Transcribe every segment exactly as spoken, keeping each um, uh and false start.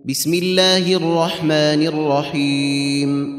بسم الله الرحمن الرحيم.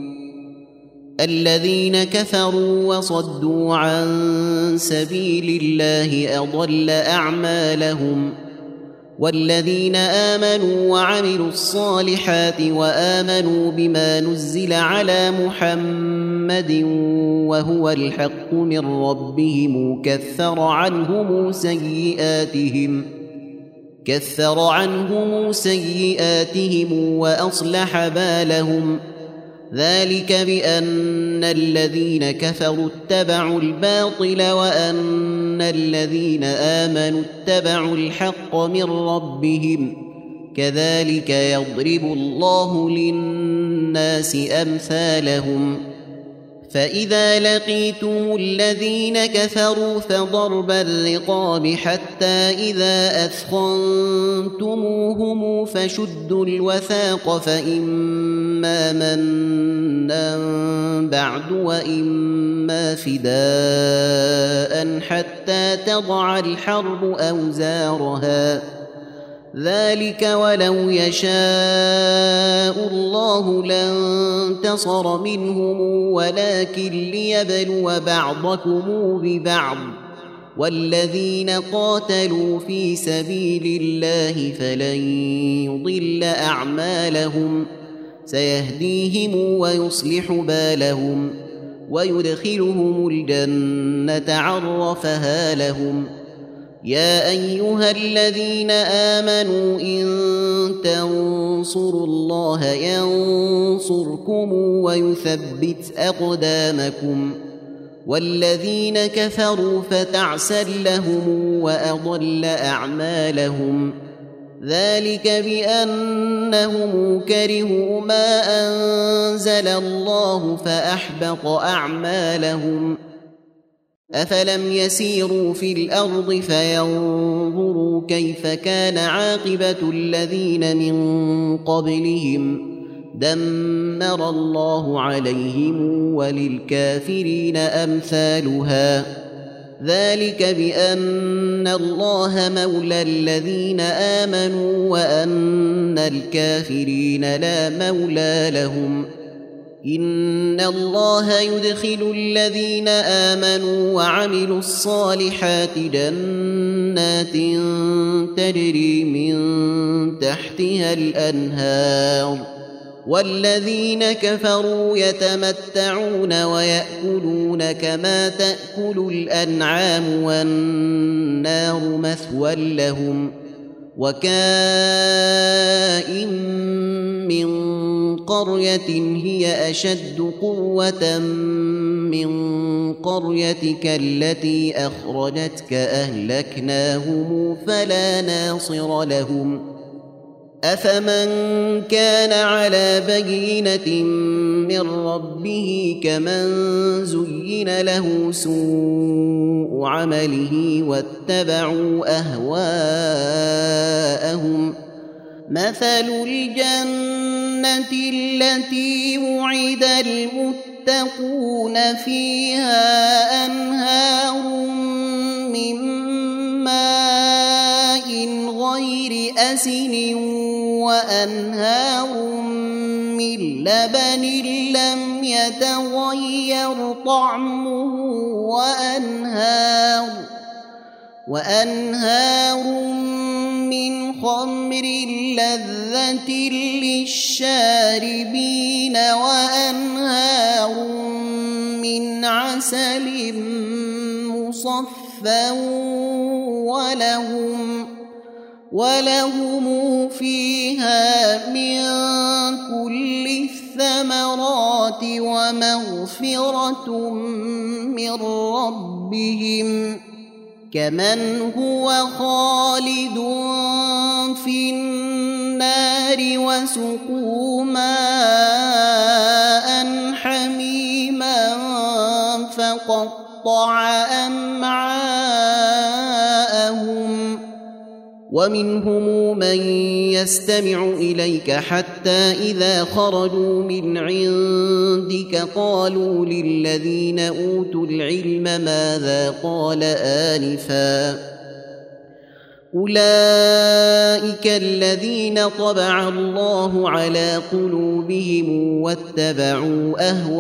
الذين كفروا وصدوا عن سبيل الله أضل أعمالهم، والذين آمنوا وعملوا الصالحات وآمنوا بما نزل على محمد وهو الحق من ربهم كفر عنهم سيئاتهم كفر عنهم سيئاتهم وأصلح بالهم، ذلك بأن الذين كفروا اتبعوا الباطل وأن الذين آمنوا اتبعوا الحق من ربهم، كذلك يضرب الله للناس أمثالهم. فإذا لقيتم الذين كفروا فضرب الرقاب حتى إذا أثخنتموهم فشدوا الوثاق، فإما منا بعد وإما فداء حتى تضع الحرب أوزارها، ذلك ولو يشاء الله لانتصر منهم ولكن ليبلو بعضكم ببعض، والذين قاتلوا في سبيل الله فلن يضل أعمالهم، سيهديهم ويصلح بالهم ويدخلهم الجنة عرفها لهم. يا أيها الذين آمنوا إن تنصروا الله ينصركم ويثبت أقدامكم، والذين كفروا فتعسا لهم وأضل أعمالهم، ذلك بأنهم كرهوا ما أنزل الله فأحبط أعمالهم. أفلم يسيروا في الأرض فينظروا كيف كان عاقبة الذين من قبلهم، دمر الله عليهم وللكافرين أمثالها، ذلك بأن الله مولى الذين آمنوا وأن الكافرين لا مولى لهم. إن الله يدخل الذين آمنوا وعملوا الصالحات جنات تجري من تحتها الأنهار، والذين كفروا يتمتعون ويأكلون كما تأكل الأنعام والنار مثوى لهم. وكائن من قرية هي أشد قوة من قريتك التي أخرجتك أهلكناهم فلا ناصر لهم. أفمن كان على بينة من ربه كمن زين له سوء عمله واتبعوا أهواءهم، مثل الجنة التي وعد المتقون فيها أنهار من ماء غير أسن وأنهار من لبن لم يتغير طعمه وأنهار, وأنهار من خمر لذة للشاربين وأنهار من عسل مصفى ولهم ولهم فيها من كل الثمرات ومغفرة من ربهم، كمن هو خالد في النار وسقوا ماء حميما فقطع أمعاءهم. ومنهم من يستمع إليك حتى إذا خرجوا من عندك قالوا للذين أوتوا العلم ماذا قال آنفا أولئك الذين طبع الله على قلوبهم واتبعوا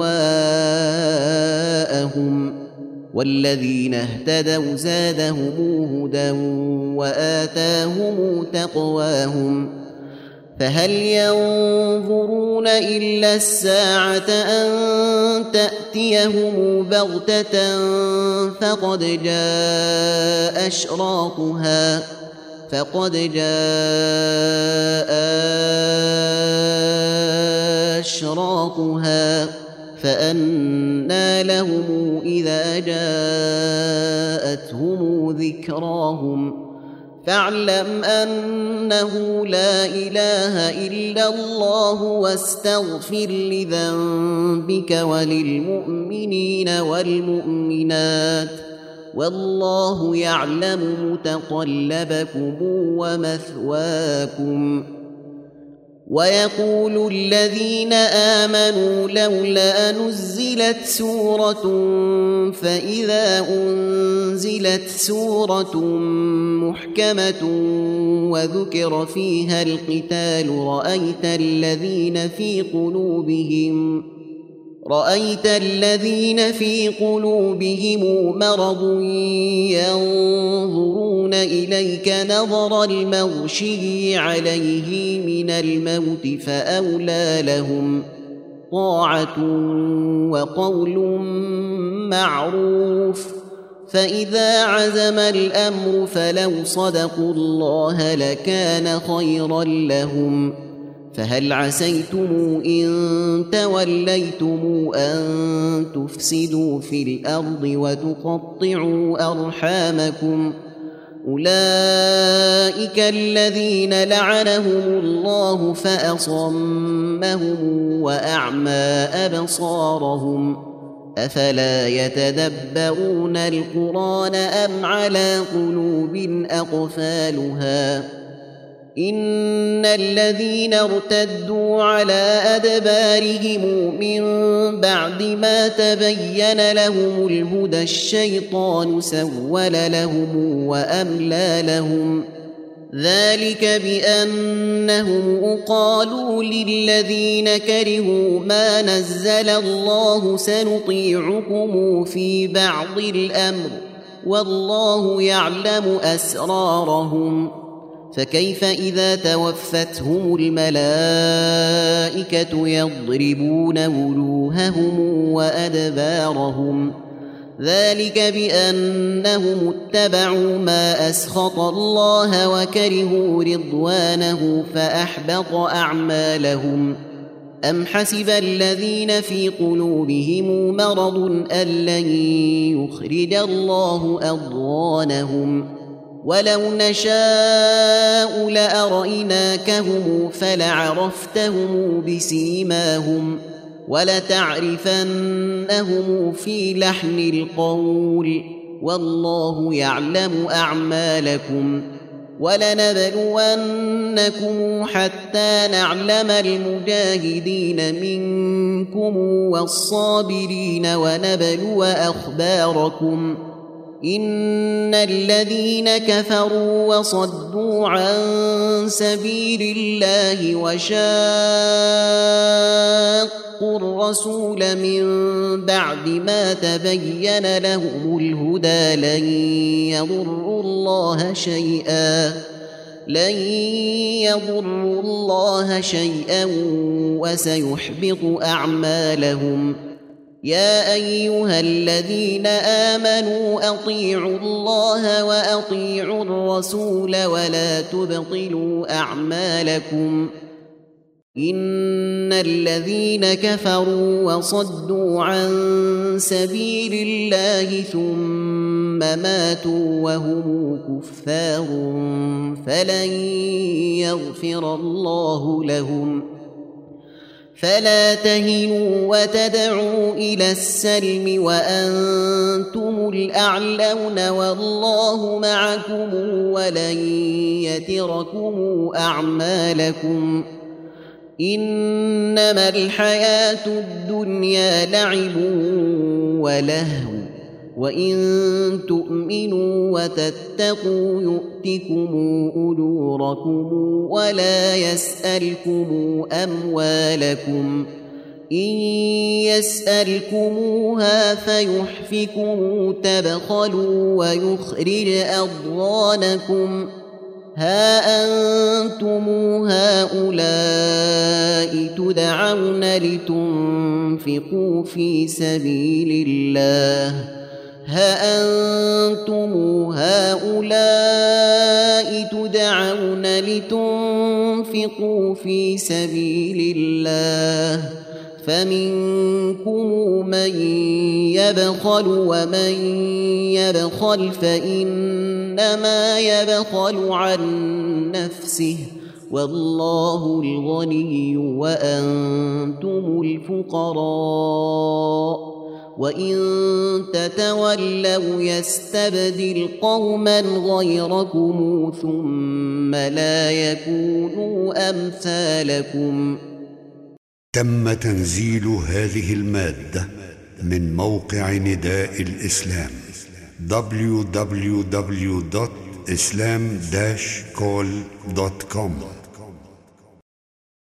أهواءهم والذين اهتدوا زادهم هدى وآتاهم تقواهم فهل ينظرون إلا الساعة أن تأتيهم بغتة فقد جاء أشراطها فقد جاء أشراطها فأنى لهم إذا جاءتهم ذكراهم فاعلم أنه لا إله إلا الله واستغفر لذنبك وللمؤمنين والمؤمنات والله يعلم متقلبكم ومثواكم ويقول الذين آمنوا لولا نزلت سورة فإذا أنزلت سورة محكمة وذكر فيها القتال رأيت الذين في قلوبهم رأيت الذين في قلوبهم مرض ينظرون إليك نظر المغشي عليه من الموت فأولى لهم طاعة وقول معروف فإذا عزم الأمر فلو صدقوا الله لكان خيرا لهم فهل عسيتم إن توليتم أن تفسدوا في الأرض وتقطعوا أرحامكم أولئك الذين لعنهم الله فأصمهم وأعمى أبصارهم أفلا يتدبرون القرآن أم على قلوب أقفالها إن الذين ارتدوا على أدبارهم من بعد ما تبين لهم الهدى الشيطان سول لهم وأملى لهم ذلك بأنهم قالوا للذين كرهوا ما نزل الله سنطيعكم في بعض الأمر والله يعلم أسرارهم فكيف إذا توفتهم الملائكة يضربون وجوههم وأدبارهم ذلك بأنهم اتبعوا ما أسخط الله وكرهوا رضوانه فأحبط أعمالهم أم حسب الذين في قلوبهم مرض أن لن يخرج الله أضغانهم ولو نشاء لأريناكهم فلعرفتهم بسيماهم ولتعرفنهم في لحن القول والله يعلم أعمالكم ولنبلونكم حتى نعلم المجاهدين منكم والصابرين ونبلو أخباركم إن الذين كفروا وصدوا عن سبيل الله وشاقوا الرسول من بعد ما تبين لهم الهدى لن يضروا الله شيئا لن يضروا الله شيئا وسيحبط أعمالهم يا أيها الذين آمنوا أطيعوا الله وأطيعوا الرسول ولا تبطلوا أعمالكم إن الذين كفروا وصدوا عن سبيل الله ثم ماتوا وهم كفار فلن يغفر الله لهم فلا تهنوا وتدعوا إلى السلم وأنتم الأعلون والله معكم ولن يتركم أعمالكم إنما الحياة الدنيا لعب ولهو وإن تؤمنوا وتتقوا يؤتكم أجوركم ولا يسألكم أموالكم إن يسألكموها فيحفكم تبخلوا ويخرج أضغانكم ها أنتم هؤلاء تدعون لتنفقوا في سبيل الله ها أنتم هؤلاء تدعون لتنفقوا في سبيل الله فمنكم من يبخل ومن يبخل فإنما يبخل عن نفسه والله الغني وأنتم الفقراء وإن تتولوا يستبدل قوما غيركم ثم لا يكونوا أمثالكم. تم تنزيل هذه المادة من موقع نداء الإسلام دبليو دبليو دبليو دوت إسلام داش كول دوت كوم.